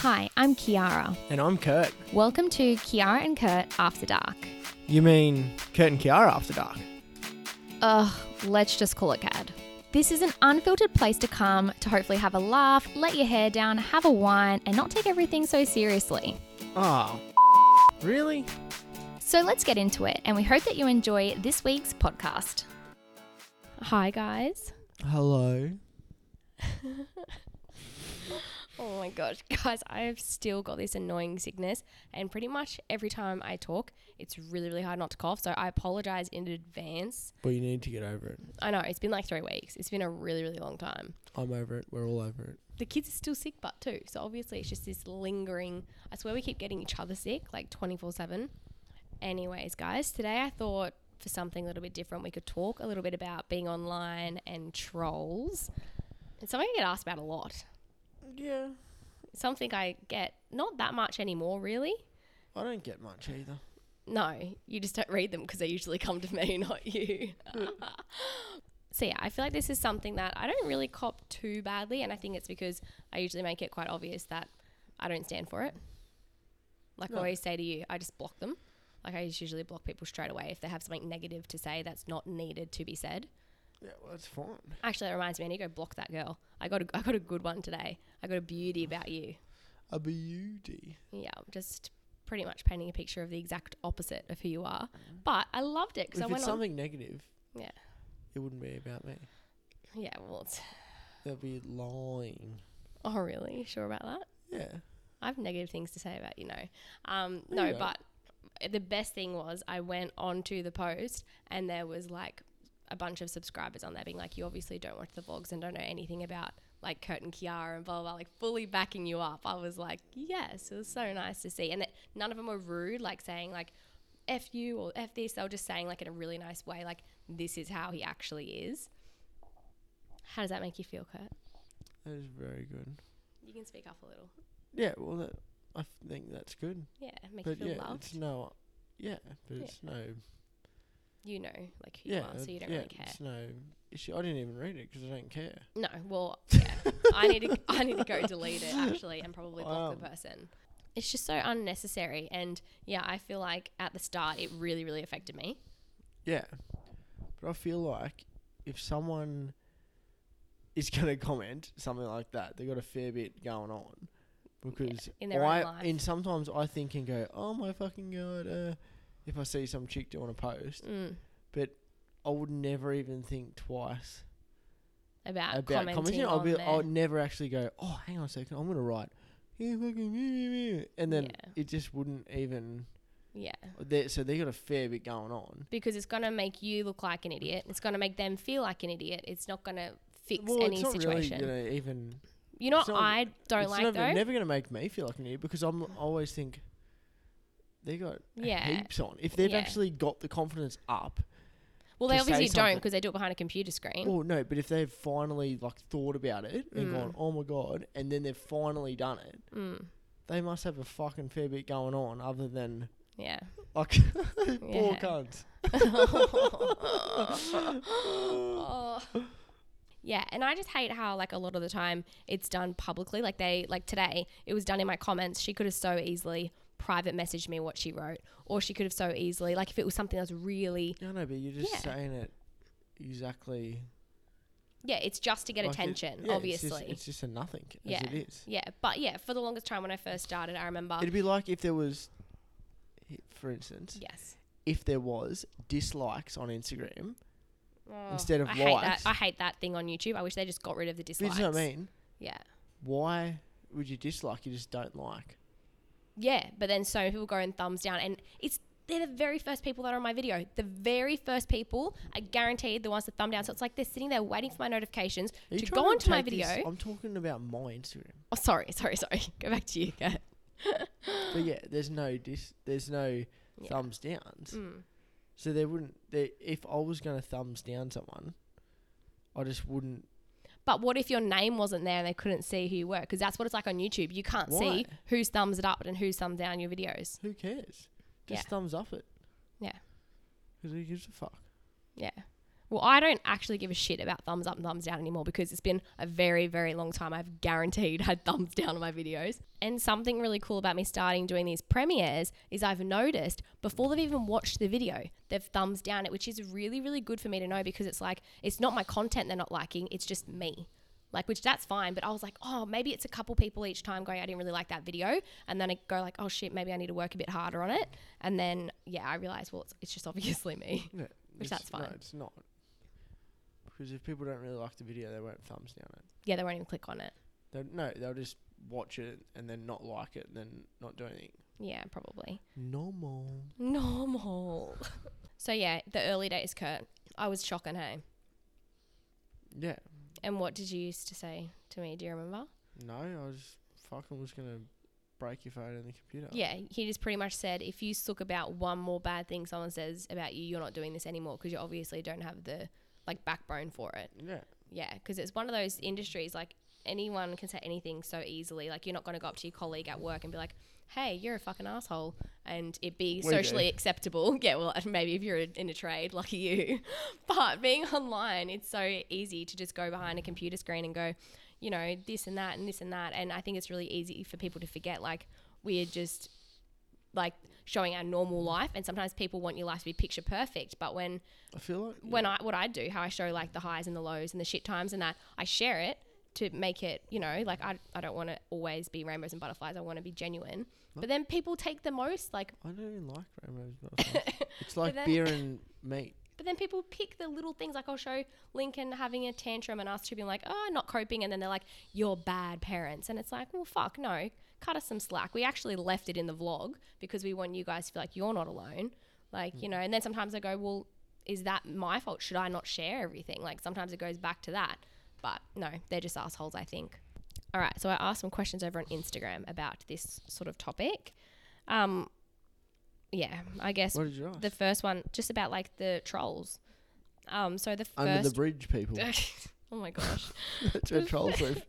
Hi, I'm Kiara. And I'm Kurt. Welcome to Kiara and Kurt After Dark. You mean Kurt and Kiara After Dark? Ugh, let's just call it CAD. This is an unfiltered place to come to hopefully have a laugh, let your hair down, have a wine, and not take everything so seriously. Oh, really? So let's get into it, and we hope that you enjoy this week's podcast. Hi, guys. Hello. Oh my gosh, guys, I have still got this annoying sickness, and pretty much every time I talk, it's really, really hard not to cough, so I apologize in advance. Well, you need to get over it. I know, it's been like 3 weeks. It's been a really, really long time. I'm over it. We're all over it. The kids are still sick, but too, so obviously it's just this lingering, I swear we keep getting each other sick, like 24/7. Anyways, guys, today I thought for something a little bit different, we could talk a little bit about being online and trolls. It's something I get asked about a lot. Yeah. Something I get not that much anymore, really. I don't get much either. No, you just don't read them because they usually come to me, not you. So yeah, I feel like this is something that I don't really cop too badly, and I think it's because I usually make it quite obvious that I don't stand for it. Like I always say to you, I just block them. Like I just usually block people straight away if they have something negative to say that's not needed to be said. Yeah, well, that's fine. Actually, that reminds me, I need to go block that girl. I got a good one today. I got a beauty about you. A beauty. Yeah, just pretty much painting a picture of the exact opposite of who you are. But I loved it because I If went it's on. something negative, Yeah. it wouldn't be about me. Yeah, well, it's... They'll be lying. Oh, really? Sure about that? Yeah. I have negative things to say about you, no. No, you don't. But the best thing was I went onto the post and there was like a bunch of subscribers on there being like, you obviously don't watch the vlogs and don't know anything about like Kurt and Kiara and blah, blah, blah, like fully backing you up. I was like, yes, it was so nice to see. And none of them were rude, like saying like, F you or F this. They were just saying like in a really nice way, like this is how he actually is. How does that make you feel, Kurt? That is very good. You can speak up a little. Yeah, well, I think that's good. Yeah, make But you feel yeah, loved. it's no... Yeah, but it's no... You know, like who you are, so you don't really care. It's no issue. I didn't even read it because I don't care. No, well, yeah, I need to go delete it actually and probably block the person. It's just so unnecessary, and yeah, I feel like at the start it really, really affected me. Yeah, but I feel like if someone is going to comment something like that, they've got a fair bit going on because in their own life. And sometimes I think and go, oh my fucking god, if I see some chick doing a post, but I would never even think twice about commenting. on there. I'll never actually go, oh, hang on a second, I'm going to write, yeah, fucking, and then it just wouldn't even. Yeah. So they got a fair bit going on. Because it's going to make you look like an idiot. It's going to make them feel like an idiot. It's not going to fix any it's not situation. Really gonna even. You know what I don't like though? It's never going to make me feel like an idiot because I always think they got heaps on. If they've actually got the confidence up. Well, they obviously don't because they do it behind a computer screen. Well, no, but if they've finally like thought about it and gone, oh my god, and then they've finally done it, they must have a fucking fair bit going on other than like poor cunts. Yeah, and I just hate how like a lot of the time it's done publicly. Like today, it was done in my comments. She could have so easily private messaged me what she wrote, or she could have so easily, like if it was something that was really... No, but you're just saying it exactly... Yeah, it's just to get attention, obviously. It's just a nothing, as it is. Yeah, but yeah, for the longest time when I first started, I remember... It'd be like if there was, for instance... Yes. If there was dislikes on Instagram instead of likes... I hate that thing on YouTube. I wish they just got rid of the dislikes. You know what I mean? Yeah. Why would you dislike? You just don't like. Yeah, but then so many people go and thumbs down, and they're the very first people that are on my video. The very first people, I guaranteed the ones that thumb down. So it's like they're sitting there waiting for my notifications to go onto my video. I'm talking about my Instagram. Oh, sorry. Go back to you. Go. But yeah, there's no thumbs downs. So there wouldn't. If I was going to thumbs down someone, I just wouldn't. But what if your name wasn't there and they couldn't see who you were? Because that's what it's like on YouTube. You can't see who's thumbs it up and who's thumbs down your videos. Who cares? Just thumbs up it. Yeah. Because who gives a fuck? Yeah. Well, I don't actually give a shit about thumbs up and thumbs down anymore because it's been a very, very long time I've guaranteed had thumbs down on my videos. And something really cool about me starting doing these premieres is I've noticed before they've even watched the video, they've thumbs down it, which is really, really good for me to know because it's like, it's not my content they're not liking, it's just me. Like, which that's fine. But I was like, oh, maybe it's a couple people each time going, I didn't really like that video. And then I go like, oh shit, maybe I need to work a bit harder on it. And then, yeah, I realized, well, it's just obviously me, Yeah, which that's fine. No, it's not. Because if people don't really like the video, they won't thumbs down it. Yeah, they won't even click on it. They'll just watch it and then not like it and then not do anything. Yeah, probably. Normal. So yeah, the early days, Kurt. I was shocking, hey? Yeah. And what did you used to say to me? Do you remember? No, I was going to break your phone and the computer. Yeah, he just pretty much said, if you suck about one more bad thing someone says about you, you're not doing this anymore because you obviously don't have the backbone for it. Yeah. Yeah, because it's one of those industries, like anyone can say anything so easily. Like you're not going to go up to your colleague at work and be like, hey, you're a fucking asshole, and it be socially acceptable. Yeah, well, maybe if you're in a trade, lucky you. But being online, it's so easy to just go behind a computer screen and go, you know, this and that and this and that. And I think it's really easy for people to forget, like, we're just like showing our normal life, and sometimes people want your life to be picture perfect. But when I feel like what I do, how I show like the highs and the lows and the shit times and that, I share it to make it, you know, like I don't want to always be rainbows and butterflies. I want to be genuine. But then people take the most, like, I don't even like rainbows and butterflies. It's like beer and meat. But then people pick the little things, like I'll show Lincoln having a tantrum and us two being like, oh, not coping, and then they're like, you're bad parents. And it's like, well, fuck, no, cut us some slack. We actually left it in the vlog because we want you guys to feel like you're not alone. Like, you know, and then sometimes I go, well, is that my fault? Should I not share everything? Like sometimes it goes back to that. But no, they're just assholes, I think. All right, so I asked some questions over on Instagram about this sort of topic. Yeah, I guess what did you ask? The first one, just about like the trolls. So the first... Under the bridge people. Oh my gosh. That's where trolls live.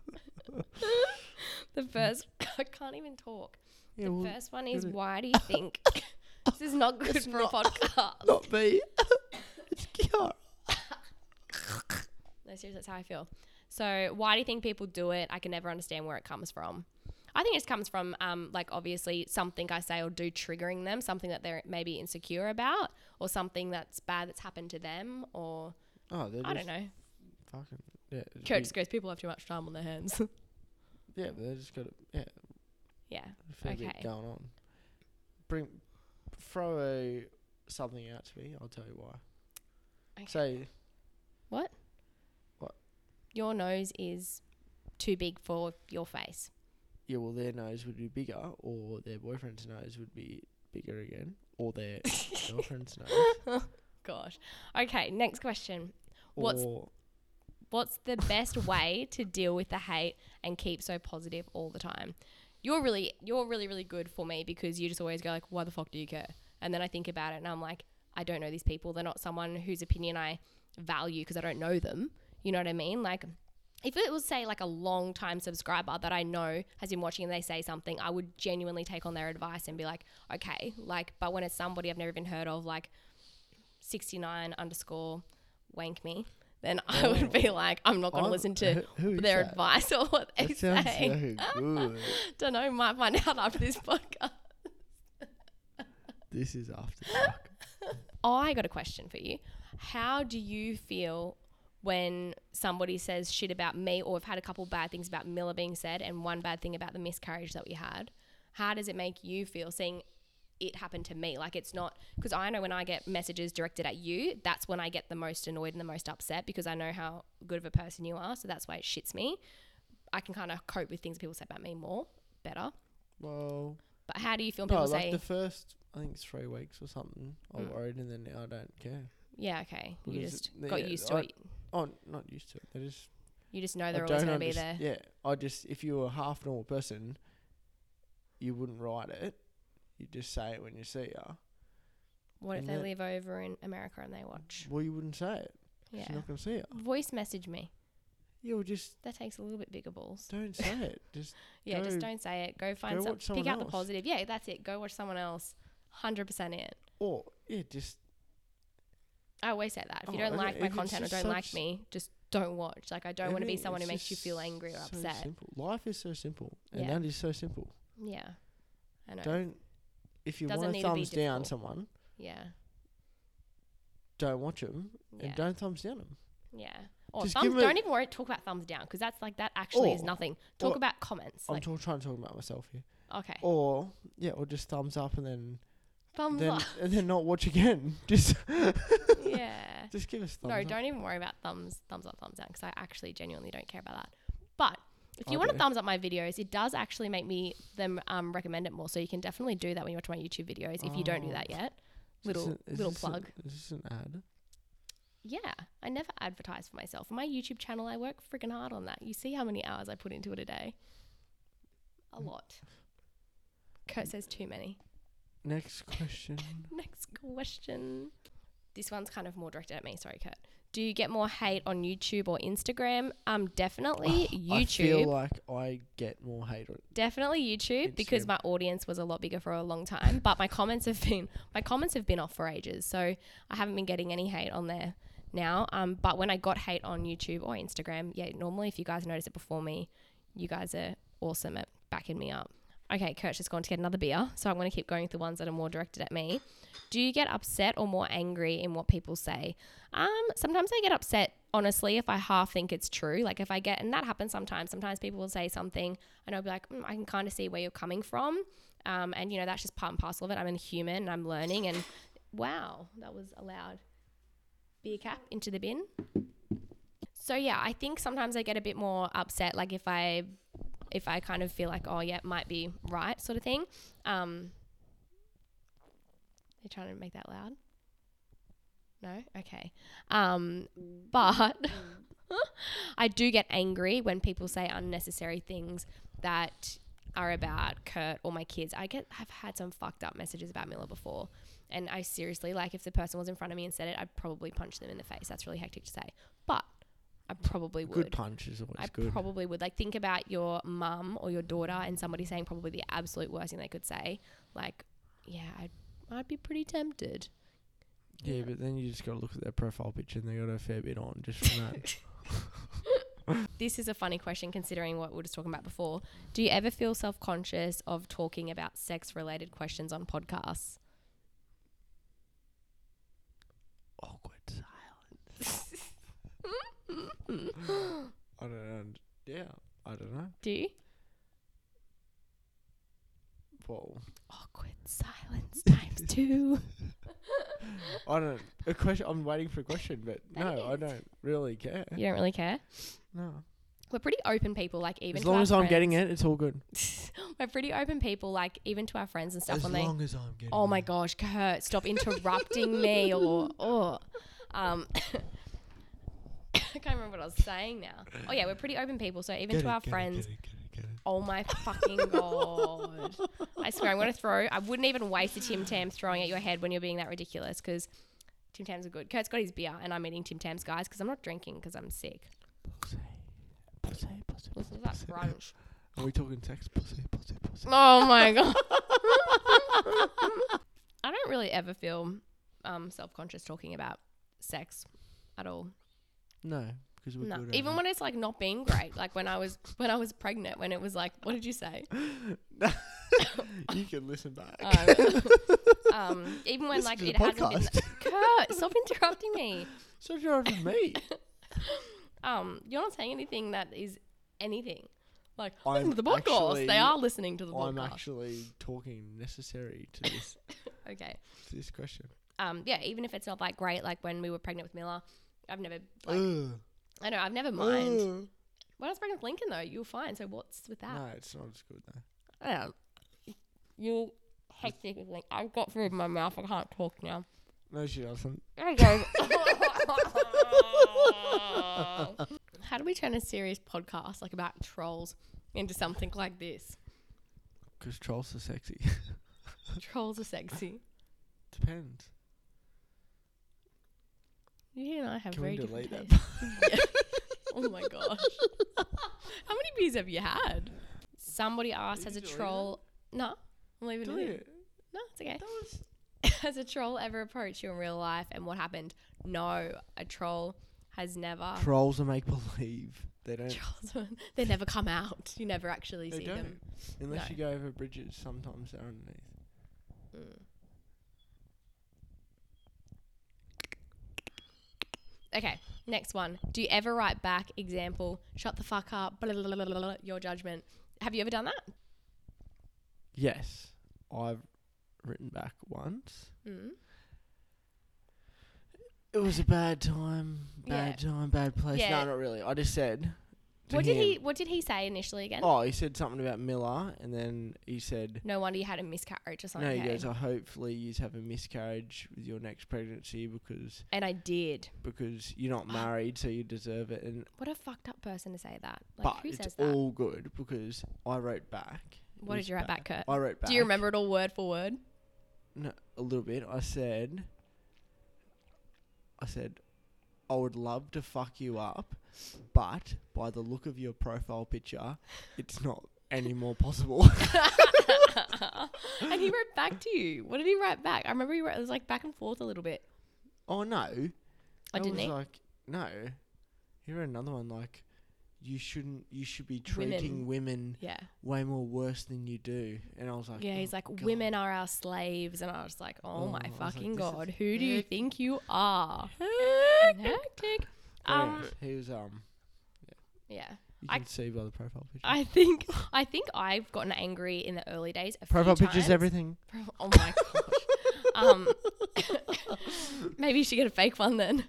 The first... I can't even talk. Yeah, the first one is, why do you think... This is not good for a podcast. Not me. It's Kiara. No, seriously, that's how I feel. So why do you think people do it? I can never understand where it comes from. I think it just comes from, like, obviously something I say or do triggering them, something that they're maybe insecure about, or something that's bad that's happened to them, or I don't know. Fucking, yeah. Kurt just goes, people have too much time on their hands. Yeah, but they just got Yeah. a fair bit going on. Throw something out to me, I'll tell you why. Okay. Say... What? Your nose is too big for your face. Yeah, well, their nose would be bigger, or their boyfriend's nose would be bigger again, or their girlfriend's nose. Gosh. Okay, next question. What's the best way to deal with the hate and keep so positive all the time? You're really, really good for me because you just always go like, why the fuck do you care? And then I think about it and I'm like, I don't know these people. They're not someone whose opinion I value because I don't know them. You know what I mean? Like, if it was, say, like a long time subscriber that I know has been watching and they say something, I would genuinely take on their advice and be like, okay, like, but when it's somebody I've never even heard of, like 69_wank me, then I would be like, I'm not going to listen to their advice or what they say. So good. Don't know, might find out after this podcast. This is after dark. I got a question for you. How do you feel when somebody says shit about me, or I've had a couple bad things about Miller being said and one bad thing about the miscarriage that we had? How does it make you feel seeing it happen to me? Like, it's not, because I know when I get messages directed at you, that's when I get the most annoyed and the most upset because I know how good of a person you are. So that's why it shits me. I can kind of cope with things people say about me better. Well, but how do you feel when people say... the first, I think it's 3 weeks or something, I worried, and then now I don't care. Yeah, okay. You just got used to it. Oh, not used to it. You just know they're always going to be there. Yeah, if you were a half normal person, you wouldn't write it. You just say it when you see her. What if they live over in America and they watch? Well, you wouldn't say it. Yeah. You're not going to see her. Voice message me. Yeah, well, just... That takes a little bit bigger balls. Don't say it. Just just don't say it. Go find something. Pick out the positive. Yeah, that's it. Go watch someone else. 100% it. Or, yeah, just... I always say that. If you don't like my content or don't like me, just don't watch. Like, I don't want to be someone who makes you feel angry or upset. Simple. Life is so simple. And that is so simple. Yeah. I know. If you want to thumbs down someone, don't watch them and don't thumbs down them. Yeah. Or don't even talk about thumbs down, because that's like, that actually is nothing. Talk about comments. I'm trying to talk about myself here. Okay. Or just thumbs up and then thumbs up and then not watch again. Just just give us thumbs up. No, don't even worry about thumbs up, thumbs down, because I actually genuinely don't care about that. But if you want to thumbs up my videos, it does actually make me recommend it more. So you can definitely do that when you watch my YouTube videos. If you don't do that yet, little plug. Is this an ad? Yeah, I never advertise for myself. On my YouTube channel, I work freaking hard on that. You see how many hours I put into it a day? A lot. Kurt says too many. Next question. This one's kind of more directed at me. Sorry, Kurt. Do you get more hate on YouTube or Instagram? Definitely YouTube. I feel like I get more hate on definitely YouTube, because my audience was a lot bigger for a long time. But my comments have been off for ages, so I haven't been getting any hate on there now. But when I got hate on YouTube or Instagram, normally if you guys notice it before me, you guys are awesome at backing me up. Okay, Kurt's just gone to get another beer, so I'm going to keep going with the ones that are more directed at me. Do you get upset or more angry in what people say? Sometimes I get upset, honestly, if I half think it's true. Like, and that happens sometimes. Sometimes people will say something and I'll be like, I can kind of see where you're coming from. And, that's just part and parcel of it. I'm a human and I'm learning, and wow, that was a loud beer cap into the bin. So, I think sometimes I get a bit more upset, like if I kind of feel like, it might be right, sort of thing. They're trying to make that loud? No? Okay. But I do get angry when people say unnecessary things that are about Kurt or my kids. I've had some fucked up messages about Miller before. And I seriously, like, if the person was in front of me and said it, I'd probably punch them in the face. That's really hectic to say. But I probably would. Good punch is always good. I probably would. Like, think about your mum or your daughter and somebody saying probably the absolute worst thing they could say. Like, I'd be pretty tempted. Yeah, but then you just got to look at their profile picture and they got a fair bit on just from that. This is a funny question considering what we were just talking about before. Do you ever feel self-conscious of talking about sex-related questions on podcasts? Awkward silence. I don't know. Yeah, I don't know. Do you? Whoa. Awkward silence times 2. I don't. A question. I'm waiting for a question, but no, I don't really care. You don't really care? No. We're pretty open people, like even as long as I'm getting it, it's all good. We're pretty open people, like even to our friends and stuff. As long as I'm getting it. Oh my gosh, Kurt, stop interrupting me, or I can't remember what I was saying now. Oh yeah, we're pretty open people, so even to our friends. Get it. Oh my fucking god! I swear I'm gonna throw. I wouldn't even waste a Tim Tam throwing at your head when you're being that ridiculous, because Tim Tams are good. Kurt's got his beer, and I'm eating Tim Tams, guys, because I'm not drinking because I'm sick. Pussy. Listen to that brunch. Are we talking sex? Pussy. Oh my god! I don't really ever feel self-conscious talking about sex at all. No. No, even when it's like not being great, like when I was pregnant, when it was like, what did you say? You can listen back. Even when like it hasn't been. Kurt, stop interrupting me. Stop interrupting me. You're not saying anything that is anything. Like, listen to the podcast. They are listening to the podcast. I'm actually talking necessary to this. Okay. To this question. Even if it's not like great, like when we were pregnant with Miller, I've never like. I know, I've never minded. When I was pregnant with Lincoln, though, you were fine. So what's with that? No, it's not as good, though. Yeah. You hectic thing. I've got food in my mouth. I can't talk now. No, she doesn't. Okay. How do we turn a serious podcast, like about trolls, into something like this? Because trolls are sexy. Trolls are sexy. Depends. You and I have very different tastes. That? Oh my gosh. How many beers have you had? Somebody asked, has a troll... No, I'm leaving it in. No, it's okay. Has a troll ever approached you in real life, and what happened? No, a troll has never. Trolls are make believe. They don't. They never come out. You never actually They see don't. them. Unless you go over bridges, sometimes they're underneath. Okay, next one. Do you ever write back, example, shut the fuck up, blah, blah, blah, blah, blah, your judgment? Have you ever done that? Yes, I've written back once. It was a bad time, bad place. Yeah. No, not really. I just said. What did he say initially again? Oh, he said something about Miller, and then he said, no wonder you had a miscarriage or something. no, he goes, hopefully you have a miscarriage with your next pregnancy because... And I did. Because you're not married, so you deserve it. And what a fucked up person to say that. Like, but who it's says that? all good because I wrote back. What did you write back, Kurt? I wrote back. Do you remember it all word for word? No, a little bit. I said, I would love to fuck you up, but by the look of your profile picture, it's not any more possible. And he wrote back to you. What did he write back? I remember it was like back and forth a little bit. Oh, no. Didn't he? Like, no. He wrote another one like, you should be treating women way more worse than you do. And I was like, yeah, he's like, God. Women are our slaves. And I was like, oh my fucking like, God, who do you think you are? Hectic. He was, yeah. you can see by the profile picture. I think I've gotten angry in the early days. Profile few picture's times. everything. Oh my gosh. Maybe you should get a fake one then.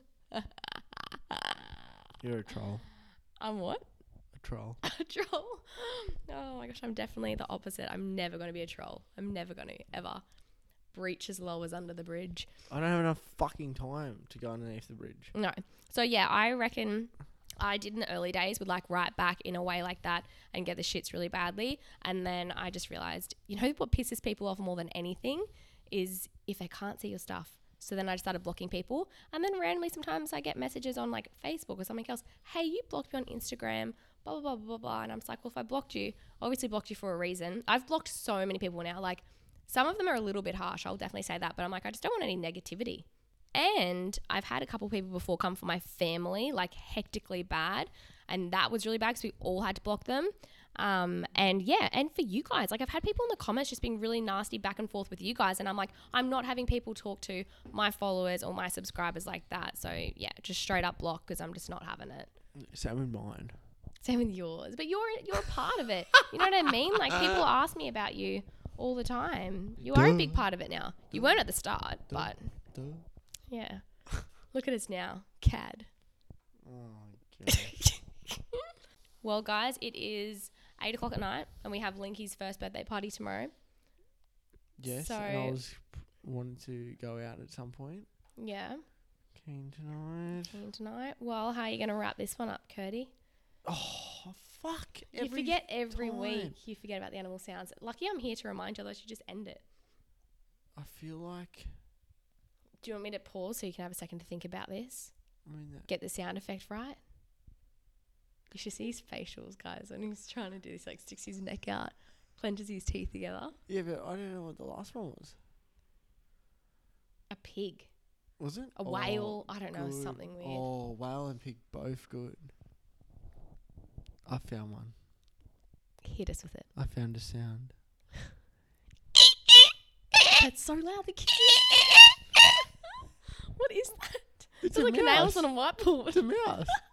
You're a troll. I'm what? A troll. A troll? Oh my gosh, I'm definitely the opposite. I'm never going to be a troll. I'm never going to, ever. Breach as low as under the bridge. I don't have enough fucking time to go underneath the bridge. No. So yeah, I reckon I did in the early days would like write back in a way like that and get the shits really badly. And then I just realized, you know what pisses people off more than anything is if they can't see your stuff. So then I just started blocking people. And then randomly sometimes I get messages on like Facebook or something else. Hey, you blocked me on Instagram, blah, blah, blah, blah, blah. And I'm just like, well, if I blocked you, obviously blocked you for a reason. I've blocked so many people now. Like some of them are a little bit harsh. I'll definitely say that. But I'm like, I just don't want any negativity. And I've had a couple of people before come for my family, like hectically bad. And that was really bad because we all had to block them. And yeah, and for you guys, like I've had people in the comments just being really nasty back and forth with you guys. And I'm like, I'm not having people talk to my followers or my subscribers like that. So yeah, just straight up block because I'm just not having it. Same with mine. Same with yours. But you're a part of it. You know what I mean? Like people ask me about you all the time. You are a big part of it now. You weren't at the start, but yeah. Look at us now. CAD. Oh, God. Well, guys, it is 8 o'clock at night and we have Linky's first birthday party tomorrow. Yes, so, and I was wanting to go out at some point. Yeah. Keen tonight. Well, how are you going to wrap this one up, Curdy? Oh, fuck. You forget every week. You forget about the animal sounds. Lucky I'm here to remind you, otherwise you just end it. I feel like... Do you want me to pause so you can have a second to think about this? I mean get the sound effect right? You should see his facials, guys, when he's trying to do this, like sticks his neck out, clenches his teeth together. Yeah, but I don't know what the last one was. A pig. Was it? A whale. I don't know, something weird. Oh, whale and pig, both good. I found one. Hit us with it. I found a sound. That's so loud. The kids. What is that? It's like a mouse. nails on a whiteboard. It's a mouse.